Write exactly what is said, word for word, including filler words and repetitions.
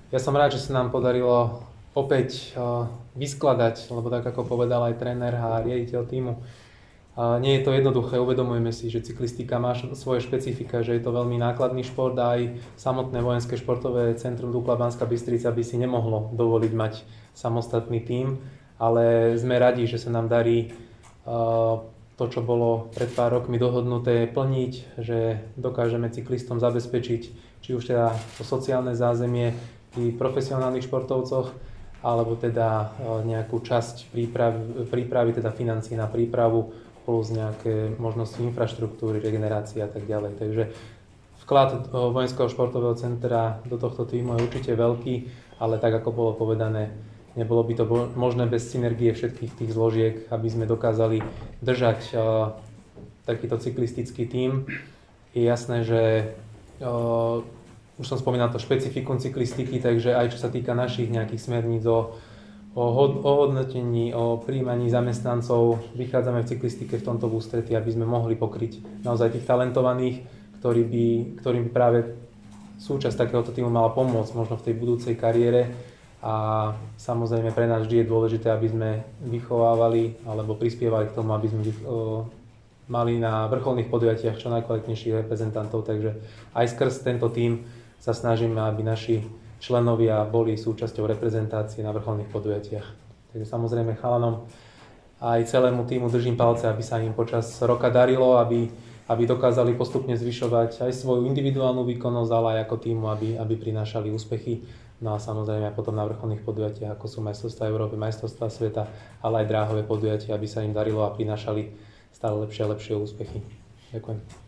Ja som rád, že sa nám podarilo opäť uh, vyskladať, lebo tak ako povedal aj tréner a riaditeľ tímu, uh, nie je to jednoduché, uvedomujeme si, že cyklistika má svoje špecifika, že je to veľmi nákladný šport a aj samotné vojenské športové centrum Dukla Banská Bystrica by si nemohlo dovoliť mať samostatný tím, ale sme radi, že sa nám darí uh, to, čo bolo pred pár rokmi dohodnuté, plniť, že dokážeme cyklistom zabezpečiť či už teda to sociálne zázemie pri profesionálnych športovcoch, alebo teda nejakú časť prípravy, prípravy teda financií na prípravu, plus nejaké možnosti infraštruktúry, regenerácie a tak ďalej. Takže vklad Vojenského športového centra do tohto týmu je určite veľký, ale tak ako bolo povedané, nebolo by to možné bez synergie všetkých tých zložiek, aby sme dokázali držať uh, takýto cyklistický tím. Je jasné, že uh, už som spomínal to špecifikum cyklistiky, takže aj čo sa týka našich nejakých smerníc o, o, o hodnotení, o prijímaní zamestnancov, vychádzame v cyklistike v tomto v ústretí, aby sme mohli pokryť naozaj tých talentovaných, ktorí by, ktorým by práve súčasť takéhoto týmu mala pomôcť možno v tej budúcej kariére. A samozrejme pre nás vždy je dôležité, aby sme vychovávali alebo prispievali k tomu, aby sme o, mali na vrcholných podujatiach čo najkvalitnejších reprezentantov. Takže aj skrz tento tím sa snažíme, aby naši členovia boli súčasťou reprezentácie na vrcholných podujatiach. Takže samozrejme chalanom aj celému týmu držím palce, aby sa im počas roka darilo, aby, aby dokázali postupne zvyšovať aj svoju individuálnu výkonnosť, ale aj ako týmu, aby, aby prinášali úspechy. No a samozrejme aj potom na vrcholných podujatiach, ako sú majstrovstvá Európy, majstrovstvá sveta, ale aj dráhové podujatia, aby sa im darilo a prinášali stále lepšie a lepšie úspechy. Ďakujem.